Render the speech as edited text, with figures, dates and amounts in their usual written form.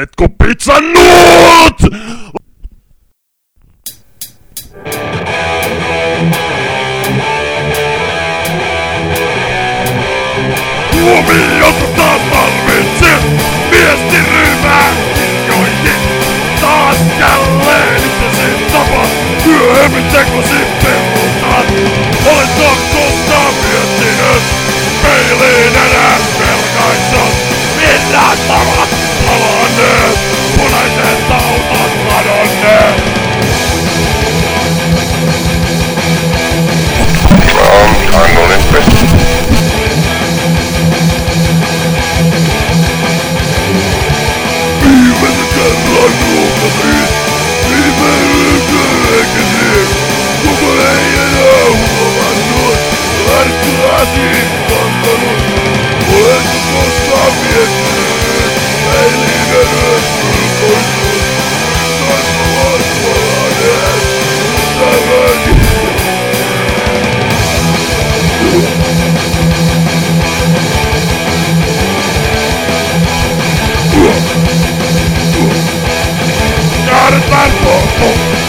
Oletko pizzannut? Huomiota taas tarvitset viestiryhmää kirjoitin taas jälleen itsesi tapa myöhemmin tekosi peruutat. Oletko koskaan miettinyt peiliin enää pelkaissut millään tavat palanneet punaiset autot kadonneet. I'm not impressed. Viimeisen kerran ruukasin, viimeinen kerran, koko ei enää huomannut, ärtyäsi kantanut. Oletko koskaan miettinyt, peiliin enää pylkoissut, kasvavat palaneet, ystäväni. Got it, man,